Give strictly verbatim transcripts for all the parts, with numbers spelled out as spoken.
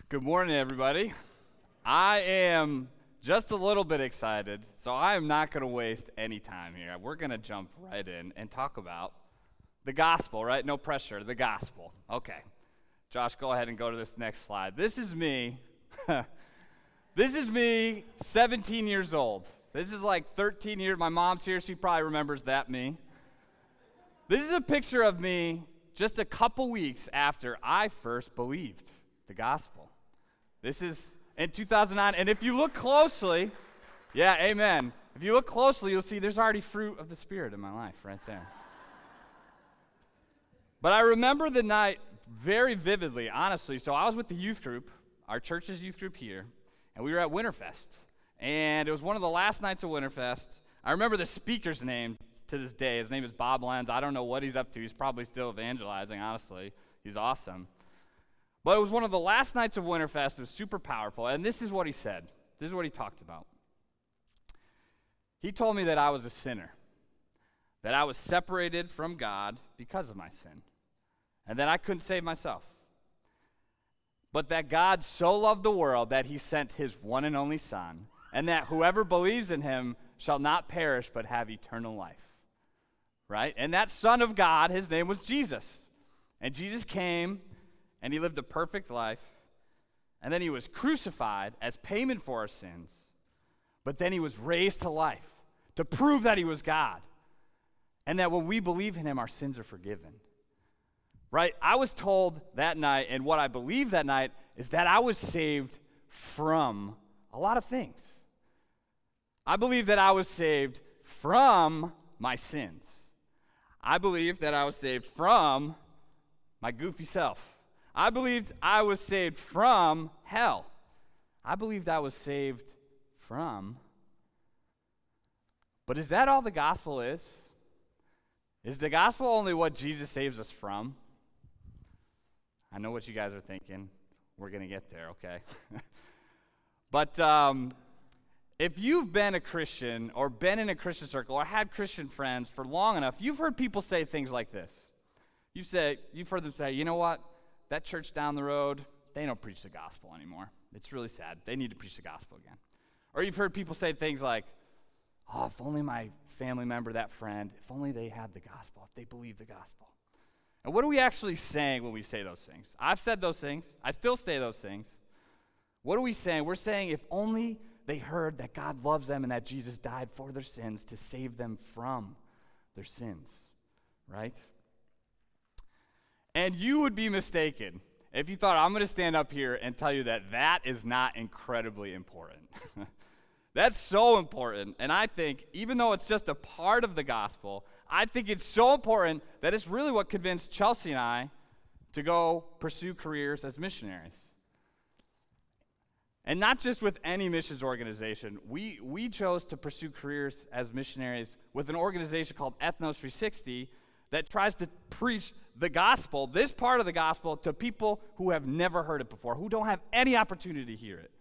Good morning, everybody. I am just a little bit excited, so I am not going to waste any time here. We're going to jump right in and talk about the gospel, right? No pressure, the gospel. Okay. Josh, go ahead and go to this next slide. This is me. This is me, seventeen years old. This is like thirteen years. My mom's here. She probably remembers that me. This is a picture of me just a couple weeks after I first believed the gospel. This is in two thousand nine, and if you look closely, yeah, amen. If you look closely, you'll see there's already fruit of the Spirit in my life right there. But I remember the night very vividly, honestly. So I was with the youth group, our church's youth group here, and we were at Winterfest. And it was one of the last nights of Winterfest. I remember the speaker's name to this day. His name is Bob Lenz. I don't know what he's up to. He's probably still evangelizing, honestly. He's awesome. But it was one of the last nights of Winterfest. It was super powerful. And this is what he said. This is what he talked about. He told me that I was a sinner, that I was separated from God because of my sin, and that I couldn't save myself. But that God so loved the world that he sent his one and only Son, and that whoever believes in him shall not perish but have eternal life. Right? And that Son of God, his name was Jesus. And Jesus came, and he lived a perfect life, and then he was crucified as payment for our sins, but then he was raised to life to prove that he was God, and that when we believe in him, our sins are forgiven. Right? I was told that night, and what I believed that night, is that I was saved from a lot of things. I believe that I was saved from my sins. I believe that I was saved from my goofy self. I believed I was saved from hell. I believed I was saved from. But is that all the gospel is? Is the gospel only what Jesus saves us from? I know what you guys are thinking. We're going to get there, okay? But um, if you've been a Christian or been in a Christian circle or had Christian friends for long enough, you've heard people say things like this. You've, said, you've heard them say, you know what? That church down the road, they don't preach the gospel anymore. It's really sad. They need to preach the gospel again. Or you've heard people say things like, oh, if only my family member, that friend, if only they had the gospel, if they believed the gospel. And what are we actually saying when we say those things? I've said those things. I still say those things. What are we saying? We're saying if only they heard that God loves them and that Jesus died for their sins to save them from their sins, right? And you would be mistaken if you thought, I'm going to stand up here and tell you that that is not incredibly important. That's so important. And I think, even though it's just a part of the gospel, I think it's so important that it's really what convinced Chelsea and I to go pursue careers as missionaries. And not just with any missions organization. We, we chose to pursue careers as missionaries with an organization called Ethnos three sixty that tries to preach the gospel, this part of the gospel, to people who have never heard it before, who don't have any opportunity to hear it.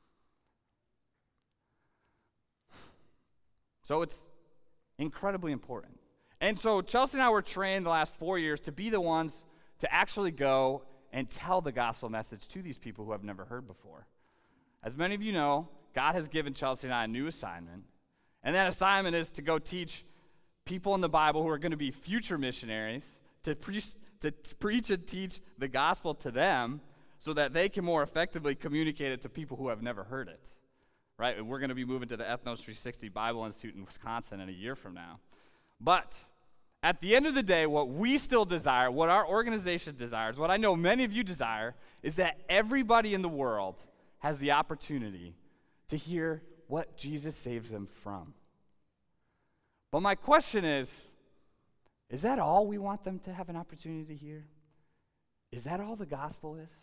So it's incredibly important. And so Chelsea and I were trained the last four years to be the ones to actually go and tell the gospel message to these people who have never heard before. As many of you know, God has given Chelsea and I a new assignment. And that assignment is to go teach people in the Bible who are going to be future missionaries to preach, to preach and teach the gospel to them so that they can more effectively communicate it to people who have never heard it. Right? We're going to be moving to the Ethnos three sixty Bible Institute in Wisconsin in a year from now. But at the end of the day, what we still desire, what our organization desires, what I know many of you desire, is that everybody in the world has the opportunity to hear what Jesus saves them from. But my question is, is that all we want them to have an opportunity to hear? Is that all the gospel is?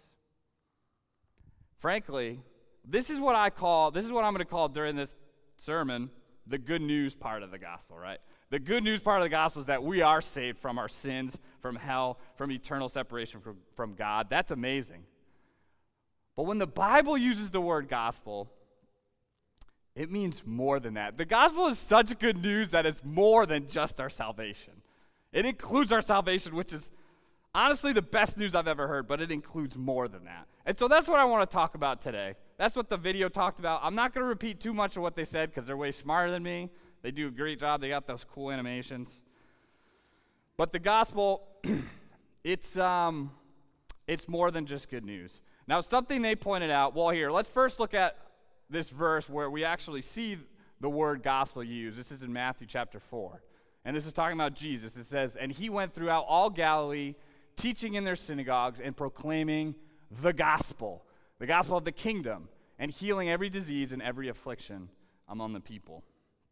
Frankly, this is what I call, this is what I'm going to call during this sermon, the good news part of the gospel, right? The good news part of the gospel is that we are saved from our sins, from hell, from eternal separation from, from God. That's amazing. But when the Bible uses the word gospel, it means more than that. The gospel is such good news that it's more than just our salvation. It includes our salvation, which is Honestly, the best news I've ever heard, but it includes more than that. And so that's what I want to talk about today. That's what the video talked about. I'm not going to repeat too much of what they said because they're way smarter than me. They do a great job. They got those cool animations. But the gospel, it's um, it's more than just good news. Now, something they pointed out, well, here, let's first look at this verse where we actually see the word gospel used. This is in Matthew chapter four. And this is talking about Jesus. It says, and he went throughout all Galilee, teaching in their synagogues and proclaiming the gospel, the gospel of the kingdom, and healing every disease and every affliction among the people.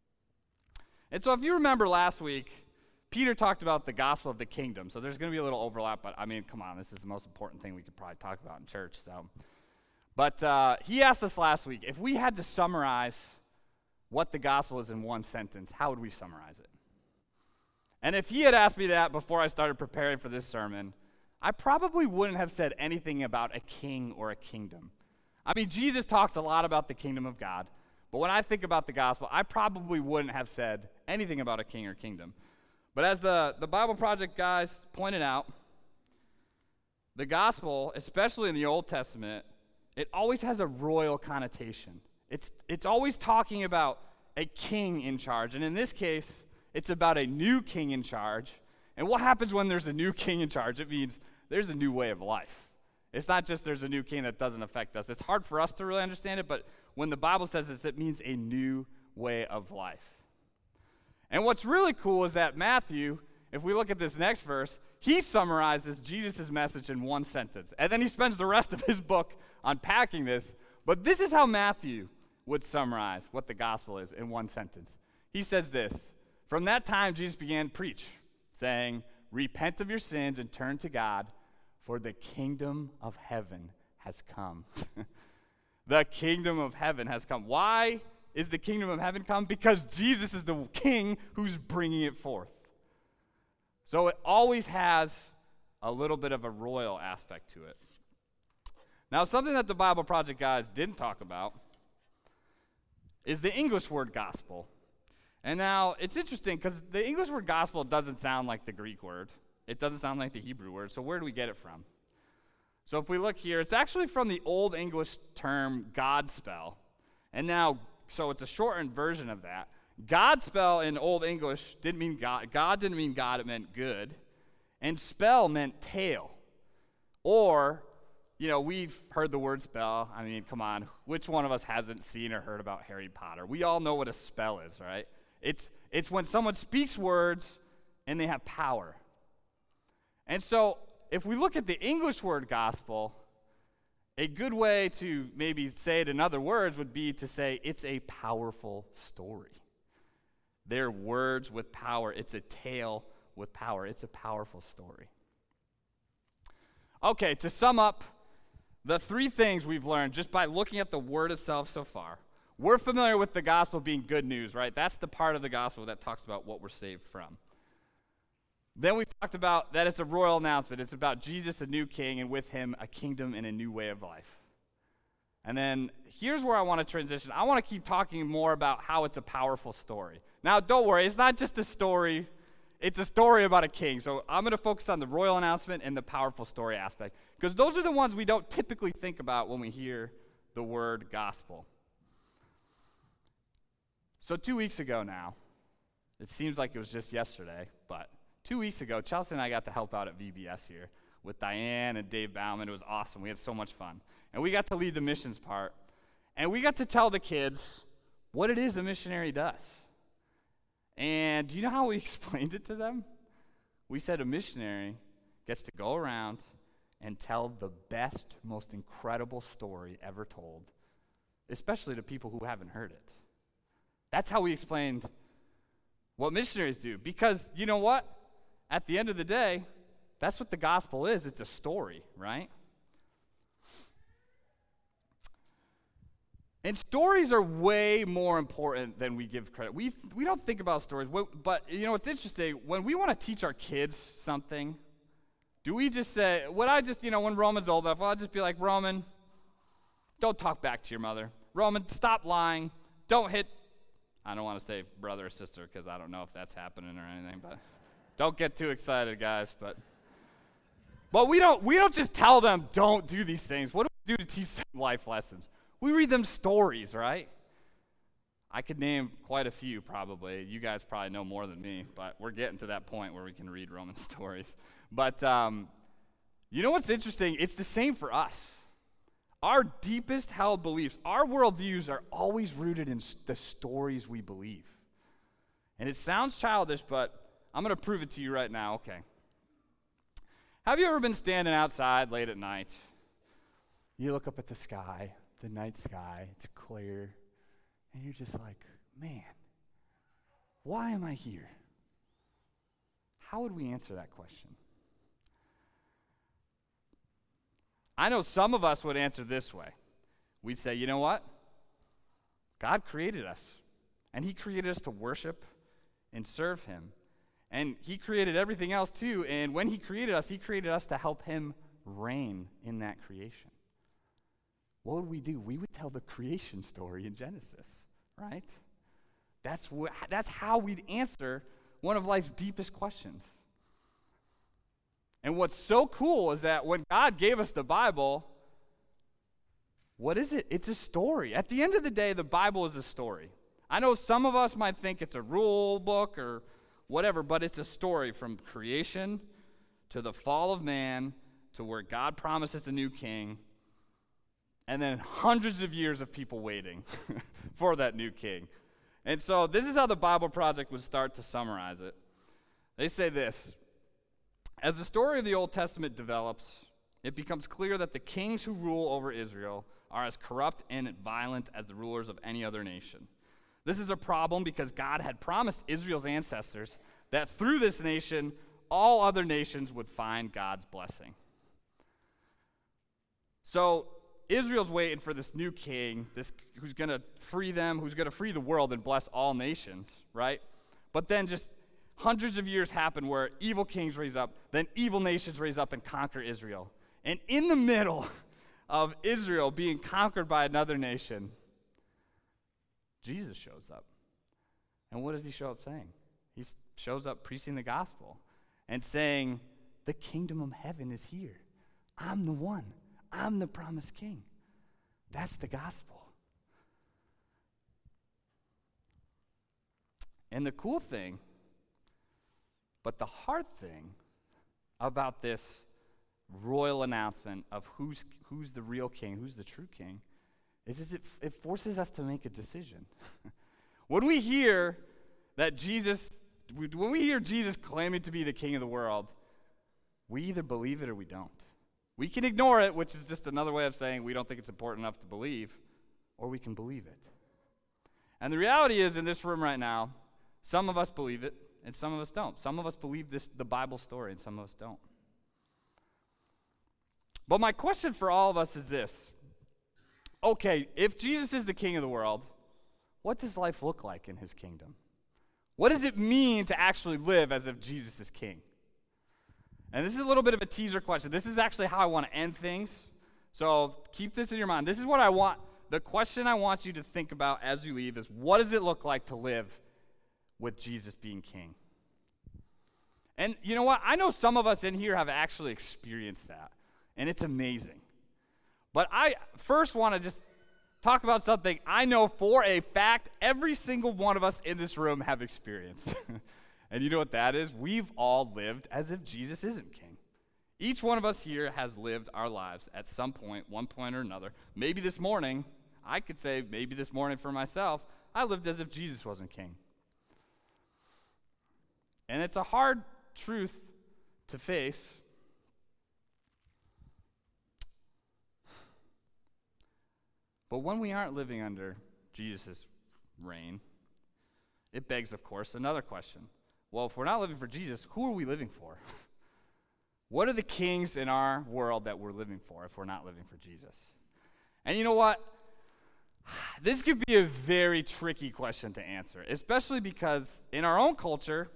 And so if you remember last week, Peter talked about the gospel of the kingdom. So there's going to be a little overlap, but I mean, come on, this is the most important thing we could probably talk about in church. So, But uh, he asked us last week, if we had to summarize what the gospel is in one sentence, how would we summarize it? And if he had asked me that before I started preparing for this sermon, I probably wouldn't have said anything about a king or a kingdom. I mean, Jesus talks a lot about the kingdom of God, but when I think about the gospel, I probably wouldn't have said anything about a king or kingdom. But as the, the Bible Project guys pointed out, the gospel, especially in the Old Testament, it always has a royal connotation. It's, it's always talking about a king in charge, and in this case, it's about a new king in charge. And what happens when there's a new king in charge? It means there's a new way of life. It's not just there's a new king that doesn't affect us. It's hard for us to really understand it, but when the Bible says this, it means a new way of life. And what's really cool is that Matthew, if we look at this next verse, he summarizes Jesus' message in one sentence. And then he spends the rest of his book unpacking this. But this is how Matthew would summarize what the gospel is in one sentence. He says this, from that time Jesus began to preach, saying, repent of your sins and turn to God, for the kingdom of heaven has come. The kingdom of heaven has come. Why is the kingdom of heaven come? Because Jesus is the king who's bringing it forth. So it always has a little bit of a royal aspect to it. Now, something that the Bible Project guys didn't talk about is the English word gospel. And now, it's interesting because the English word gospel doesn't sound like the Greek word. It doesn't sound like the Hebrew word, so where do we get it from? So if we look here, it's actually from the Old English term Godspell. And now, so it's a shortened version of that. Godspell in Old English didn't mean God. God didn't mean God, it meant good. And spell meant tale. Or, you know, we've heard the word spell. I mean, come on, which one of us hasn't seen or heard about Harry Potter? We all know what a spell is, right? It's it's when someone speaks words and they have power. And so if we look at the English word gospel, a good way to maybe say it in other words would be to say it's a powerful story. They're words with power. It's a tale with power. It's a powerful story. Okay, to sum up the three things we've learned just by looking at the word itself so far. We're familiar with the gospel being good news, right? That's the part of the gospel that talks about what we're saved from. Then we talked about that it's a royal announcement. It's about Jesus, a new king, and with him, a kingdom and a new way of life. And then here's where I want to transition. I want to keep talking more about how it's a powerful story. Now, don't worry. It's not just a story. It's a story about a king. So I'm going to focus on the royal announcement and the powerful story aspect, because those are the ones we don't typically think about when we hear the word gospel. So two weeks ago now, it seems like it was just yesterday, but two weeks ago, Chelsea and I got to help out at V B S here with Diane and Dave Bauman. It was awesome. We had so much fun. And we got to lead the missions part. And we got to tell the kids what it is a missionary does. And do you know how we explained it to them? We said a missionary gets to go around and tell the best, most incredible story ever told, especially to people who haven't heard it. That's how we explained what missionaries do. Because you know what? At the end of the day, that's what the gospel is. It's a story, right? And stories are way more important than we give credit. We we don't think about stories, but you know, it's interesting. When we want to teach our kids something, do we just say, would I just, you know, when Roman's old enough, I'll just be like, Roman, don't talk back to your mother. Roman, stop lying. Don't hit, I don't want to say brother or sister because I don't know if that's happening or anything, but don't get too excited, guys. But But we don't we don't just tell them, don't do these things. What do we do to teach them life lessons? We read them stories, right? I could name quite a few probably. You guys probably know more than me, but we're getting to that point where we can read Roman stories. But um, you know what's interesting? It's the same for us. Our deepest held beliefs, our worldviews are always rooted in the stories we believe. And it sounds childish, but I'm going to prove it to you right now. Okay. Have you ever been standing outside late at night? You look up at the sky, the night sky, it's clear, and you're just like, man, why am I here? How would we answer that question? I know some of us would answer this way. We'd say, you know what? God created us, and he created us to worship and serve him. And he created everything else too, and when he created us, he created us to help him reign in that creation. What would we do? We would tell the creation story in Genesis, right? That's wh- that's how we'd answer one of life's deepest questions. And what's so cool is that when God gave us the Bible, what is it? It's a story. At the end of the day, the Bible is a story. I know some of us might think it's a rule book or whatever, but it's a story from creation to the fall of man to where God promises a new king, and then hundreds of years of people waiting for that new king. And so this is how the Bible Project would start to summarize it. They say this: as the story of the Old Testament develops, it becomes clear that the kings who rule over Israel are as corrupt and violent as the rulers of any other nation. This is a problem because God had promised Israel's ancestors that through this nation, all other nations would find God's blessing. So Israel's waiting for this new king, this who's going to free them, who's going to free the world and bless all nations, right? But then just hundreds of years happen where evil kings raise up, then evil nations raise up and conquer Israel. And in the middle of Israel being conquered by another nation, Jesus shows up. And what does he show up saying? He shows up preaching the gospel and saying, the kingdom of heaven is here. I'm the one. I'm the promised king. That's the gospel. And the cool thing, but the hard thing about this royal announcement of who's who's the real king, who's the true king, is, is it, it forces us to make a decision. When we hear that Jesus, when we hear Jesus claiming to be the king of the world, we either believe it or we don't. We can ignore it, which is just another way of saying we don't think it's important enough to believe, or we can believe it. And the reality is, in this room right now, some of us believe it, and some of us don't. Some of us believe this, the Bible story, and some of us don't. But my question for all of us is this. Okay, if Jesus is the king of the world, what does life look like in his kingdom? What does it mean to actually live as if Jesus is king? And this is a little bit of a teaser question. This is actually how I want to end things. So keep this in your mind. This is what I want. The question I want you to think about as you leave is, what does it look like to live with Jesus being king? And you know what? I know some of us in here have actually experienced that, and it's amazing. But I first want to just talk about something I know for a fact every single one of us in this room have experienced. And you know what that is? We've all lived as if Jesus isn't king. Each one of us here has lived our lives at some point, one point or another. Maybe this morning, I could say maybe this morning for myself, I lived as if Jesus wasn't king. And it's a hard truth to face. But when we aren't living under Jesus' reign, it begs, of course, another question. Well, if we're not living for Jesus, who are we living for? What are the kings in our world that we're living for if we're not living for Jesus? And you know what? This could be a very tricky question to answer, especially because in our own culture,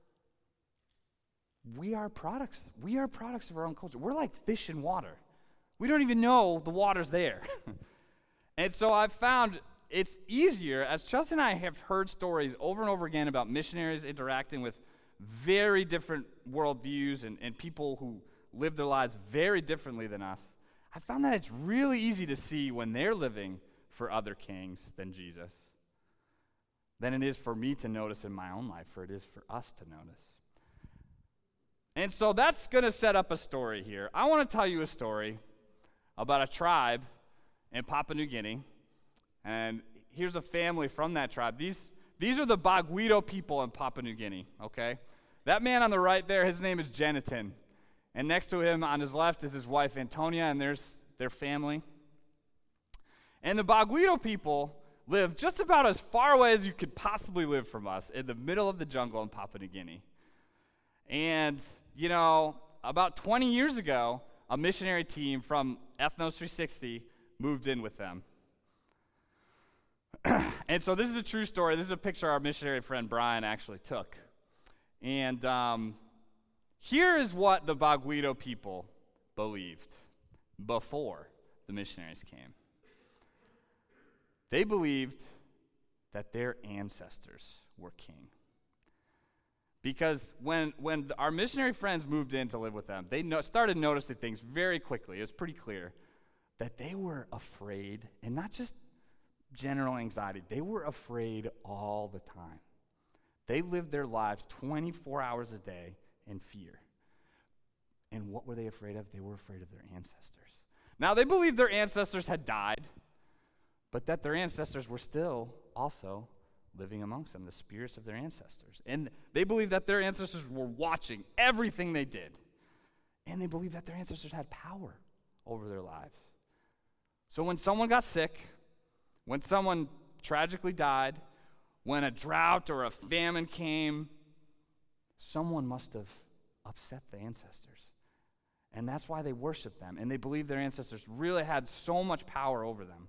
we are products. We are products of our own culture. We're like fish in water. We don't even know the water's there. And so I've found it's easier, as Chelsea and I have heard stories over and over again about missionaries interacting with very different worldviews and, and people who live their lives very differently than us, I found that it's really easy to see when they're living for other kings than Jesus than it is for me to notice in my own life, for it is for us to notice. And so that's going to set up a story here. I want to tell you a story about a tribe in Papua New Guinea, and here's a family from that tribe. These, these are the Bagwito people in Papua New Guinea, okay? That man on the right there, his name is Jenitin. And next to him on his left is his wife Antonia, and there's their family. And the Bagwito people live just about as far away as you could possibly live from us, in the middle of the jungle in Papua New Guinea. And, you know, about twenty years ago, a missionary team from Ethnos three sixty moved in with them. And so this is a true story. This is a picture our missionary friend Brian actually took. And um, here is what the Bagwito people believed before the missionaries came. They believed that their ancestors were king. Because when, when our missionary friends moved in to live with them, they no, started noticing things very quickly. It was pretty clear that they were afraid, and not just general anxiety, they were afraid all the time. They lived their lives twenty-four hours a day in fear. And what were they afraid of? They were afraid of their ancestors. Now, they believed their ancestors had died, but that their ancestors were still also living amongst them, the spirits of their ancestors. And they believed that their ancestors were watching everything they did. And they believed that their ancestors had power over their lives. So when someone got sick, when someone tragically died, when a drought or a famine came, someone must have upset the ancestors. And that's why they worshiped them. And they believed their ancestors really had so much power over them.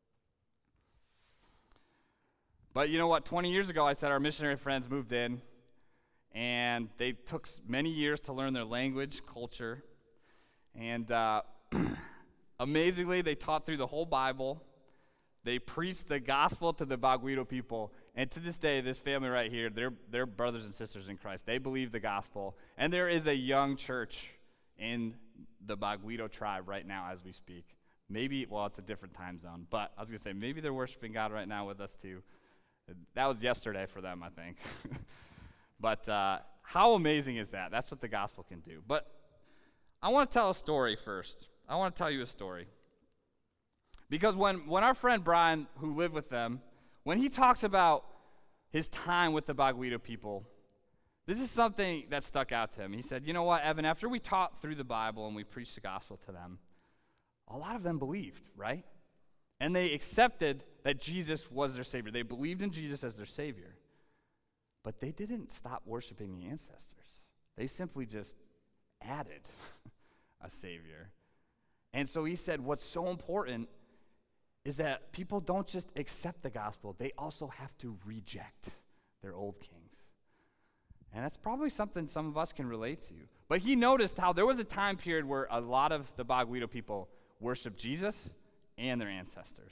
But you know what? twenty years ago, I said our missionary friends moved in, and they took many years to learn their language, culture, and uh, amazingly, they taught through the whole Bible. They preached the gospel to the Bagwito people, and to this day, this family right here, they're, they're brothers and sisters in Christ. They believe the gospel, and there is a young church in the Bagwito tribe right now as we speak. Maybe, well, it's a different time zone, but I was going to say, maybe they're worshiping God right now with us too. That was yesterday for them, I think. But uh, how amazing is that? That's what the gospel can do. But I want to tell a story first. I want to tell you a story. Because when, when our friend Brian, who lived with them, when he talks about his time with the Bagwito people, this is something that stuck out to him. He said, you know what, Evan, after we taught through the Bible and we preached the gospel to them, a lot of them believed, right? And they accepted that Jesus was their Savior. They believed in Jesus as their Savior. But they didn't stop worshiping the ancestors. They simply just added a Savior. And so he said what's so important is that people don't just accept the gospel, they also have to reject their old kings. And that's probably something some of us can relate to. But he noticed how there was a time period where a lot of the Bagwito people worshiped Jesus and their ancestors.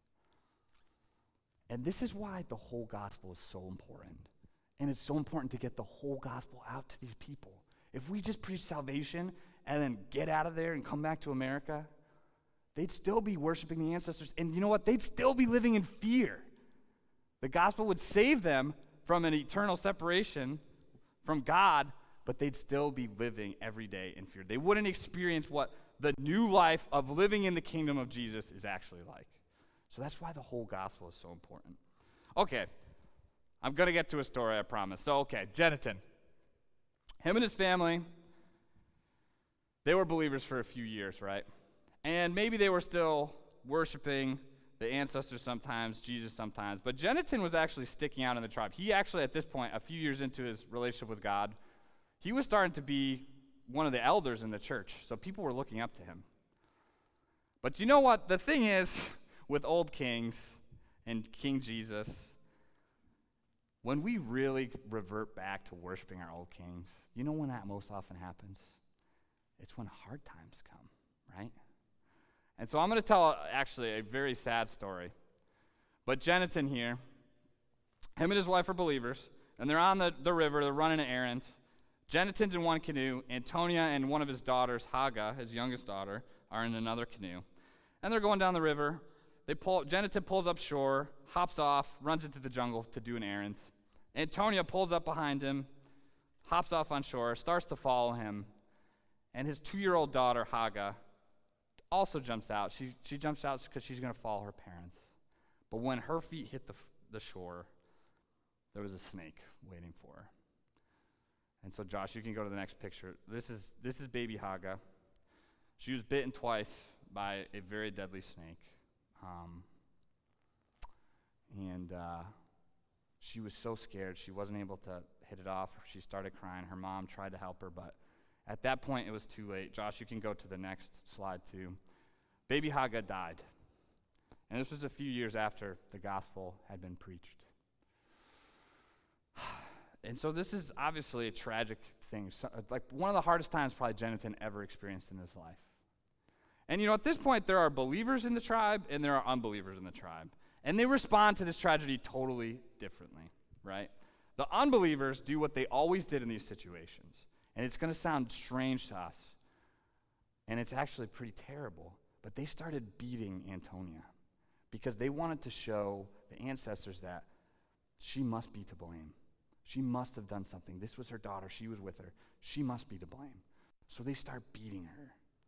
And this is why the whole gospel is so important. And it's so important to get the whole gospel out to these people. If we just preach salvation and then get out of there and come back to America, they'd still be worshiping the ancestors. And you know what? They'd still be living in fear. The gospel would save them from an eternal separation from God, but they'd still be living every day in fear. They wouldn't experience what the new life of living in the kingdom of Jesus is actually like. So that's why the whole gospel is so important. Okay, I'm going to get to a story, I promise. So, okay, Jenitin. Him and his family, they were believers for a few years, right? And maybe they were still worshiping the ancestors sometimes, Jesus sometimes. But Jenitin was actually sticking out in the tribe. He actually, at this point, a few years into his relationship with God, he was starting to be one of the elders in the church. So people were looking up to him. But you know what? The thing is, with old kings and King Jesus, when we really revert back to worshiping our old kings, you know when that most often happens? It's when hard times come, right? And so I'm going to tell, actually, a very sad story. But Jenitin here, him and his wife are believers, and they're on the, the river, they're running an errand. Geneton's in one canoe. Antonia and one of his daughters, Haga, his youngest daughter, are in another canoe. And they're going down the river. They pull. Geneton pulls up shore, hops off, runs into the jungle to do an errand. Antonia pulls up behind him, hops off on shore, starts to follow him. And his two-year-old daughter, Haga, also jumps out. She, she jumps out because she's going to follow her parents. But when her feet hit the, the shore, there was a snake waiting for her. And so, Josh, you can go to the next picture. This is this is baby Haga. She was bitten twice by a very deadly snake. Um, and uh, she was so scared, she wasn't able to hit it off. She started crying. Her mom tried to help her, but at that point, it was too late. Josh, you can go to the next slide, too. Baby Haga died. And this was a few years after the gospel had been preached. And so this is obviously a tragic thing. So, like one of the hardest times probably Geneton ever experienced in his life. And you know, at this point, there are believers in the tribe and there are unbelievers in the tribe. And they respond to this tragedy totally differently, right? The unbelievers do what they always did in these situations. And it's going to sound strange to us. And it's actually pretty terrible. But they started beating Antonia because they wanted to show the ancestors that she must be to blame. She must have done something. This was her daughter. She was with her. She must be to blame. So they start beating her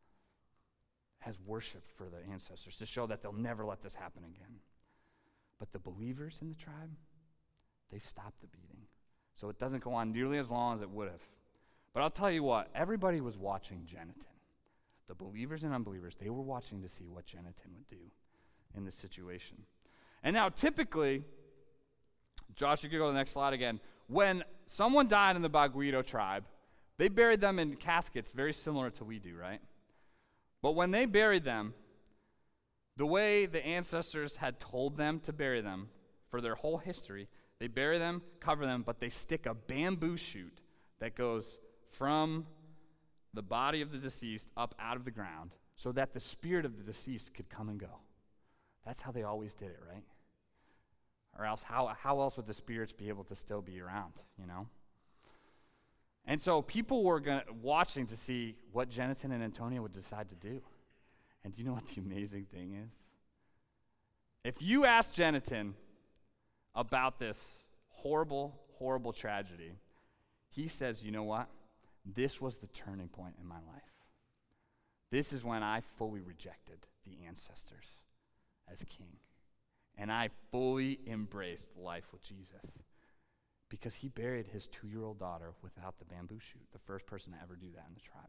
as worship for the ancestors to show that they'll never let this happen again. But the believers in the tribe, they stop the beating. So it doesn't go on nearly as long as it would have. But I'll tell you what, everybody was watching Geneton. The believers and unbelievers, they were watching to see what Geneton would do in this situation. And now typically, Josh, you can go to the next slide again. When someone died in the Baguito tribe, they buried them in caskets very similar to we do, right? But when they buried them, the way the ancestors had told them to bury them for their whole history, they bury them, cover them, but they stick a bamboo shoot that goes from the body of the deceased up out of the ground so that the spirit of the deceased could come and go. That's how they always did it, right? Or else, how, how else would the spirits be able to still be around, you know? And so people were gonna, watching to see what Geneton and Antonia would decide to do. And do you know what the amazing thing is? If you ask Geneton about this horrible, horrible tragedy, he says, you know what? This was the turning point in my life. This is when I fully rejected the ancestors as king. And I fully embraced life with Jesus because he buried his two-year-old daughter without the bamboo shoot, the first person to ever do that in the tribe.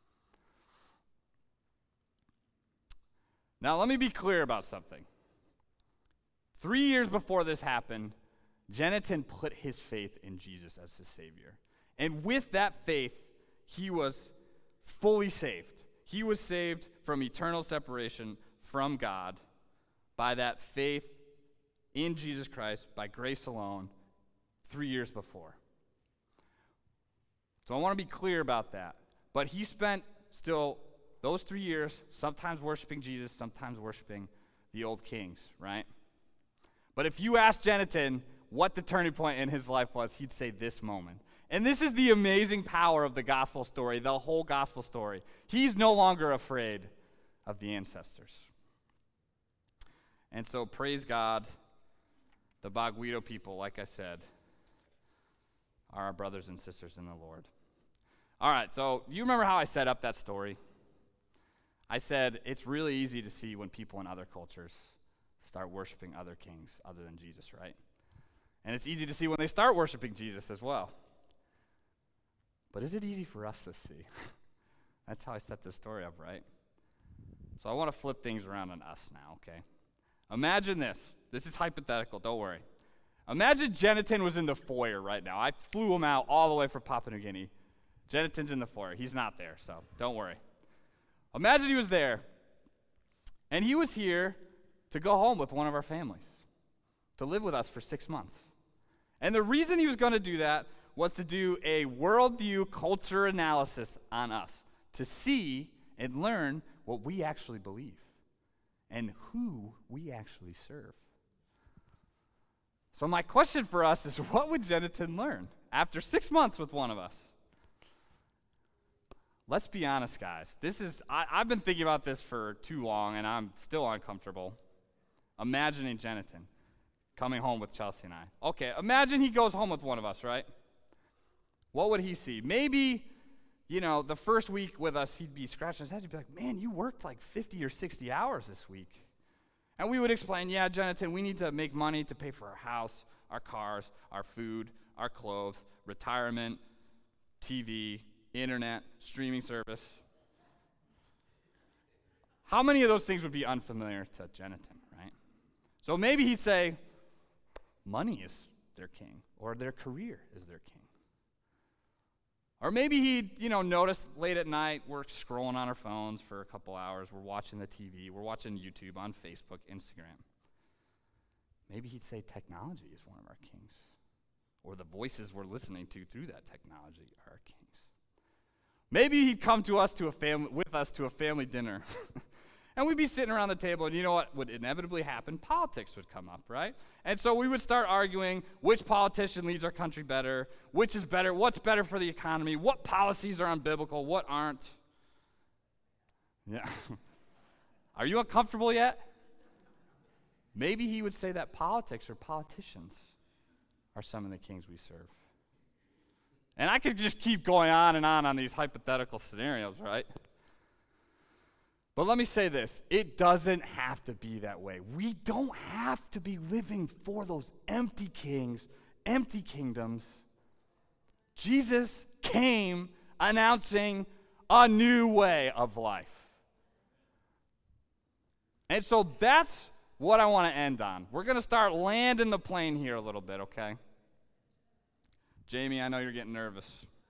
Now, let me be clear about something. Three years before this happened, Geneton put his faith in Jesus as his Savior. And with that faith, he was fully saved. He was saved from eternal separation from God by that faith in Jesus Christ, by grace alone, three years before. So I want to be clear about that. But he spent still those three years sometimes worshiping Jesus, sometimes worshiping the old kings, right? But if you ask Geneton what the turning point in his life was, he'd say this moment. And this is the amazing power of the gospel story, the whole gospel story. He's no longer afraid of the ancestors. And so praise God, the Baguito people, like I said, are our brothers and sisters in the Lord. All right, so you remember how I set up that story? I said it's really easy to see when people in other cultures start worshiping other kings other than Jesus, right? And it's easy to see when they start worshiping Jesus as well. But is it easy for us to see? That's how I set this story up, right? So I want to flip things around on us now, okay? Imagine this. This is hypothetical, don't worry. Imagine Geneton was in the foyer right now. I flew him out all the way from Papua New Guinea. Geneton's in the foyer. He's not there, so don't worry. Imagine he was there, and he was here to go home with one of our families, to live with us for six months. And the reason he was going to do that was to do a worldview culture analysis on us, to see and learn what we actually believe and who we actually serve. So my question for us is, what would Geneton learn after six months with one of us? Let's be honest, guys. This is, I, I've been thinking about this for too long, and I'm still uncomfortable. Imagining Jonathan coming home with Chelsea and I. Okay, imagine he goes home with one of us, right? What would he see? Maybe, you know, the first week with us, he'd be scratching his head. He'd be like, man, you worked like fifty or sixty hours this week. And we would explain, yeah, Jonathan, we need to make money to pay for our house, our cars, our food, our clothes, retirement, T V, internet, streaming service. How many of those things would be unfamiliar to Jonathan, right? So maybe he'd say, money is their king, or their career is their king. Or maybe he'd, you know, notice late at night, we're scrolling on our phones for a couple hours, we're watching the T V, we're watching YouTube on Facebook, Instagram. Maybe he'd say technology is one of our kings, or the voices we're listening to through that technology are our kings. Maybe he'd come to us to a family with us to a family dinner. And we'd be sitting around the table, and you know what would inevitably happen? Politics would come up, right? And so we would start arguing which politician leads our country better, which is better, what's better for the economy, what policies are unbiblical, what aren't. Yeah. Are you uncomfortable yet? Maybe he would say that politics or politicians are some of the kings we serve. And I could just keep going on and on on these hypothetical scenarios, right? But let me say this, it doesn't have to be that way. We don't have to be living for those empty kings, empty kingdoms. Jesus came announcing a new way of life. And so that's what I want to end on. We're going to start landing the plane here a little bit, okay? Jamie, I know you're getting nervous.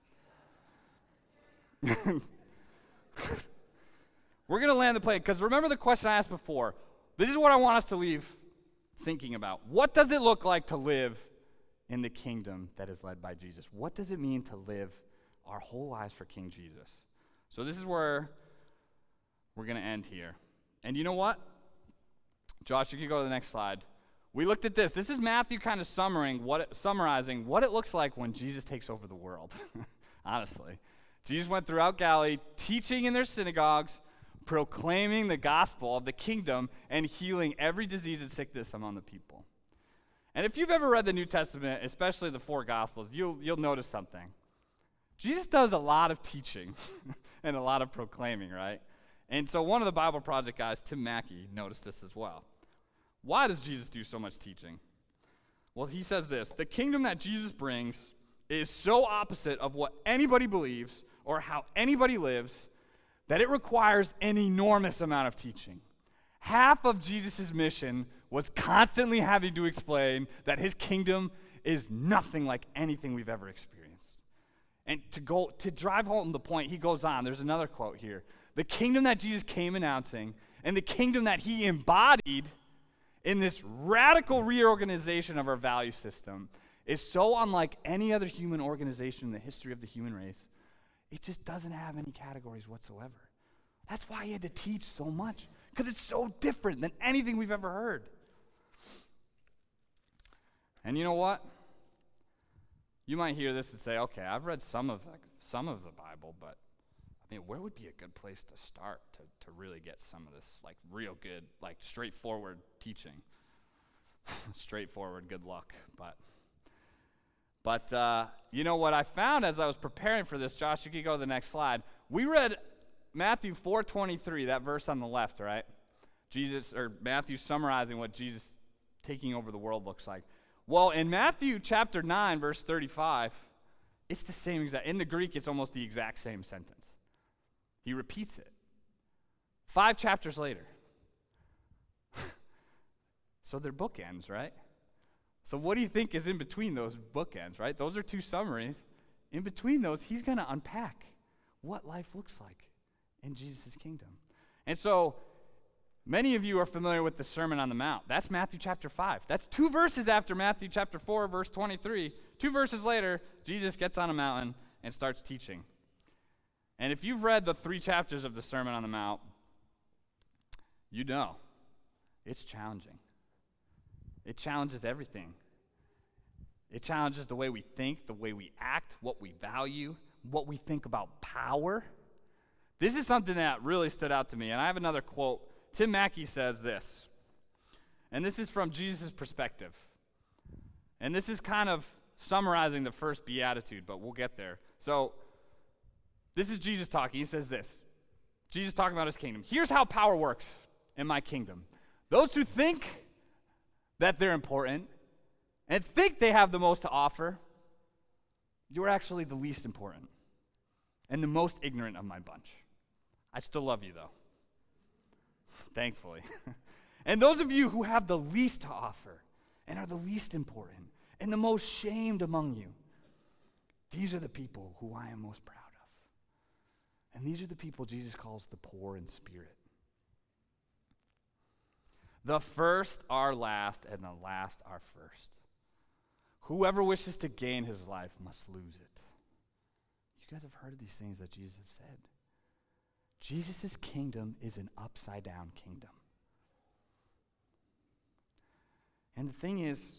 We're going to land the plane, because remember the question I asked before. This is what I want us to leave thinking about. What does it look like to live in the kingdom that is led by Jesus? What does it mean to live our whole lives for King Jesus? So this is where we're going to end here. And you know what? Josh, you can go to the next slide. We looked at this. This is Matthew kind of summarizing what it, summarizing what it looks like when Jesus takes over the world, honestly. Jesus went throughout Galilee, teaching in their synagogues, proclaiming the gospel of the kingdom, and healing every disease and sickness among the people. And if you've ever read the New Testament, especially the four Gospels, you'll, you'll notice something. Jesus does a lot of teaching and a lot of proclaiming, right? And so one of the Bible Project guys, Tim Mackey, noticed this as well. Why does Jesus do so much teaching? Well, he says this, the kingdom that Jesus brings is so opposite of what anybody believes or how anybody lives that it requires an enormous amount of teaching. Half of Jesus' mission was constantly having to explain that his kingdom is nothing like anything we've ever experienced. And to go to drive home the point, he goes on. There's another quote here. The kingdom that Jesus came announcing and the kingdom that he embodied in this radical reorganization of our value system is so unlike any other human organization in the history of the human race. It just doesn't have any categories whatsoever. That's why he had to teach so much, because it's so different than anything we've ever heard. And you know what? You might hear this and say, okay, I've read some of the, some of the Bible, but I mean, where would be a good place to start to, to really get some of this, like, real good, like, straightforward teaching? Straightforward, good luck, but... But uh, you know what I found as I was preparing for this, Josh, you can go to the next slide. We read Matthew four twenty-three, that verse on the left, right? Jesus, or Matthew summarizing what Jesus taking over the world looks like. Well, in Matthew chapter nine, verse thirty-five, it's the same exact, in the Greek, it's almost the exact same sentence. He repeats it. Five chapters later. So they're bookends, right? So what do you think is in between those bookends, right? Those are two summaries. In between those, he's going to unpack what life looks like in Jesus' kingdom. And so many of you are familiar with the Sermon on the Mount. That's Matthew chapter five. That's two verses after Matthew chapter four, verse twenty-three. Two verses later, Jesus gets on a mountain and starts teaching. And if you've read the three chapters of the Sermon on the Mount, you know it's challenging. It challenges everything. It challenges the way we think, the way we act, what we value, what we think about power. This is something that really stood out to me, and I have another quote. Tim Mackey says this, and this is from Jesus' perspective. And this is kind of summarizing the first beatitude, but we'll get there. So, this is Jesus talking. He says this. Jesus talking about his kingdom. Here's how power works in my kingdom. Those who think that they're important and think they have the most to offer, you're actually the least important and the most ignorant of my bunch. I still love you, though. Thankfully. And those of you who have the least to offer and are the least important and the most shamed among you, these are the people who I am most proud of. And these are the people Jesus calls the poor in spirit. The first are last, and the last are first. Whoever wishes to gain his life must lose it. You guys have heard these things that Jesus said. Jesus' kingdom is an upside-down kingdom. And the thing is,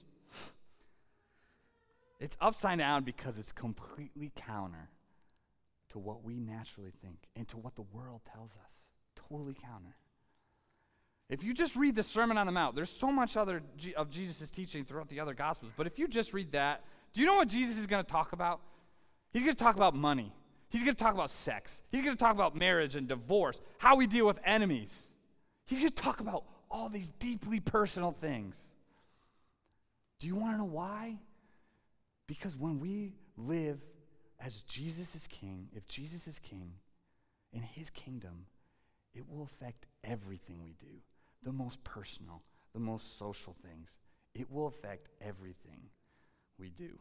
it's upside down because it's completely counter to what we naturally think and to what the world tells us. Totally counter. If you just read the Sermon on the Mount, there's so much other G- of Jesus' teaching throughout the other Gospels, but if you just read that, do you know what Jesus is going to talk about? He's going to talk about money. He's going to talk about sex. He's going to talk about marriage and divorce, how we deal with enemies. He's going to talk about all these deeply personal things. Do you want to know why? Because when we live as Jesus is king, if Jesus is king, in his kingdom, it will affect everything we do. The most personal, the most social things. It will affect everything we do.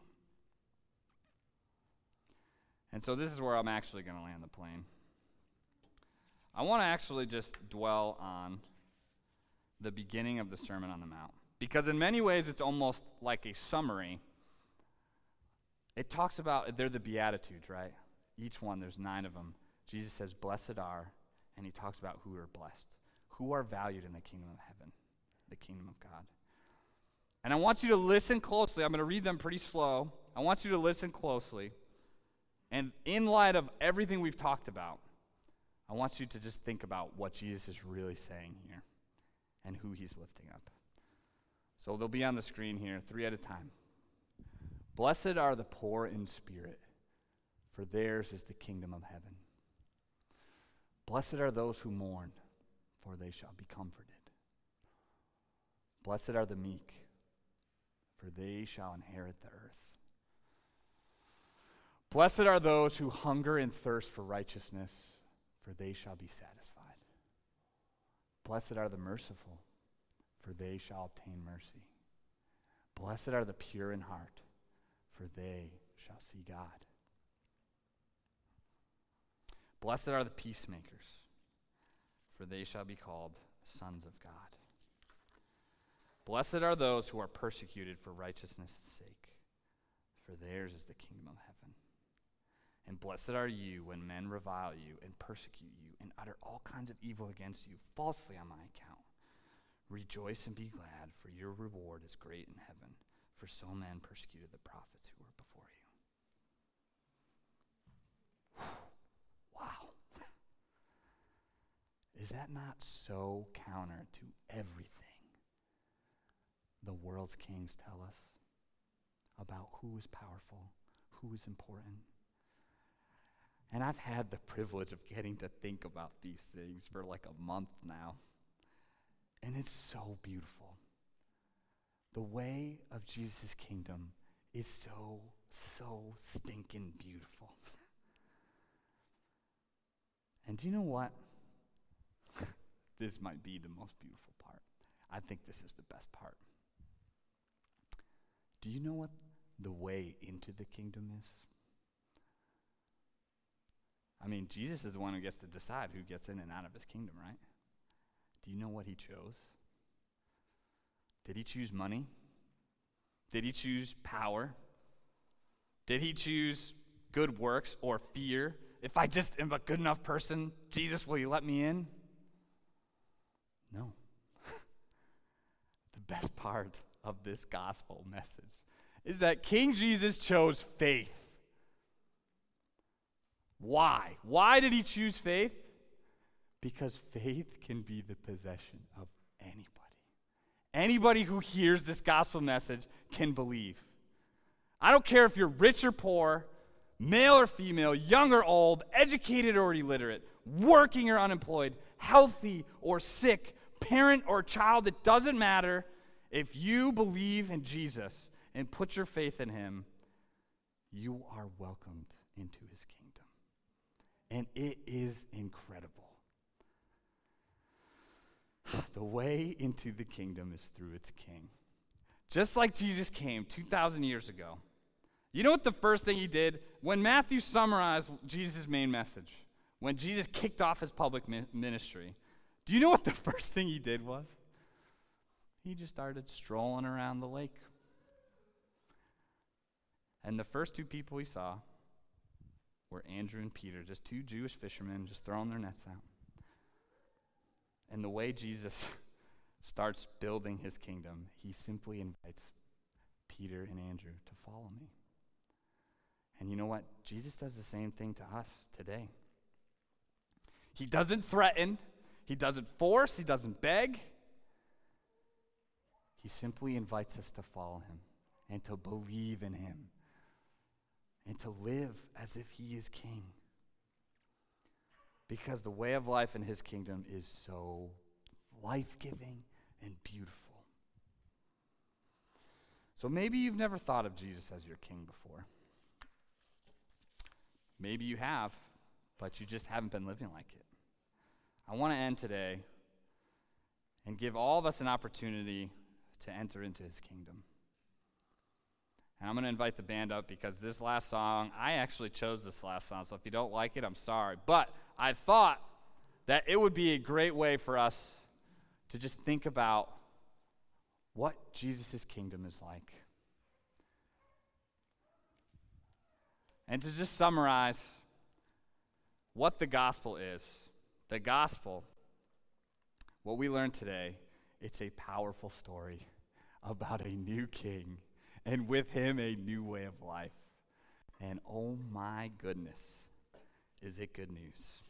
And so this is where I'm actually going to land the plane. I want to actually just dwell on the beginning of the Sermon on the Mount. Because in many ways, it's almost like a summary. It talks about, they're the Beatitudes, right? Each one, there's nine of them. Jesus says, blessed are, and he talks about who are blessed, who are valued in the kingdom of heaven, the kingdom of God. And I want you to listen closely. I'm going to read them pretty slow. I want you to listen closely. And in light of everything we've talked about, I want you to just think about what Jesus is really saying here and who he's lifting up. So they'll be on the screen here, three at a time. Blessed are the poor in spirit, for theirs is the kingdom of heaven. Blessed are those who mourn, for they shall be comforted. Blessed are the meek, for they shall inherit the earth. Blessed are those who hunger and thirst for righteousness, for they shall be satisfied. Blessed are the merciful, for they shall obtain mercy. Blessed are the pure in heart, for they shall see God. Blessed are the peacemakers, for they shall be called sons of God. Blessed are those who are persecuted for righteousness' sake, for theirs is the kingdom of heaven. And blessed are you when men revile you and persecute you and utter all kinds of evil against you falsely on my account. Rejoice and be glad, for your reward is great in heaven, for so men persecuted the prophets who were before you. Wow. Is that not so counter to everything the world's kings tell us about who is powerful, who is important? And I've had the privilege of getting to think about these things for like a month now. And it's so beautiful. The way of Jesus' kingdom is so, so stinking beautiful. And do you know what? This might be the most beautiful part. I think this is the best part. Do you know what the way into the kingdom is? I mean, Jesus is the one who gets to decide who gets in and out of his kingdom, right? Do you know what he chose? Did he choose money? Did he choose power? Did he choose good works or fear? If I just am a good enough person, Jesus, will you let me in? No. The best part of this gospel message is that King Jesus chose faith. Why? Why did he choose faith? Because faith can be the possession of anybody. Anybody who hears this gospel message can believe. I don't care if you're rich or poor, male or female, young or old, educated or illiterate, working or unemployed, healthy or sick, parent or child, it doesn't matter. If you believe in Jesus and put your faith in him, you are welcomed into his kingdom. And it is incredible. The way into the kingdom is through its king. Just like Jesus came two thousand years ago. You know what the first thing he did? When Matthew summarized Jesus' main message, when Jesus kicked off his public mi- ministry, do you know what the first thing he did was? He just started strolling around the lake. And the first two people he saw were Andrew and Peter, just two Jewish fishermen just throwing their nets out. And the way Jesus starts building his kingdom, he simply invites Peter and Andrew to follow me. And you know what? Jesus does the same thing to us today. He doesn't threaten, he doesn't force, he doesn't beg. He simply invites us to follow him and to believe in him and to live as if he is king. Because the way of life in his kingdom is so life-giving and beautiful. So maybe you've never thought of Jesus as your king before. Maybe you have, but you just haven't been living like it. I want to end today and give all of us an opportunity to enter into his kingdom. And I'm going to invite the band up because this last song, I actually chose this last song, so if you don't like it, I'm sorry. But I thought that it would be a great way for us to just think about what Jesus' kingdom is like. And to just summarize what the gospel is. The gospel, what we learned today, it's a powerful story about a new king, and with him a new way of life. And oh my goodness, is it good news.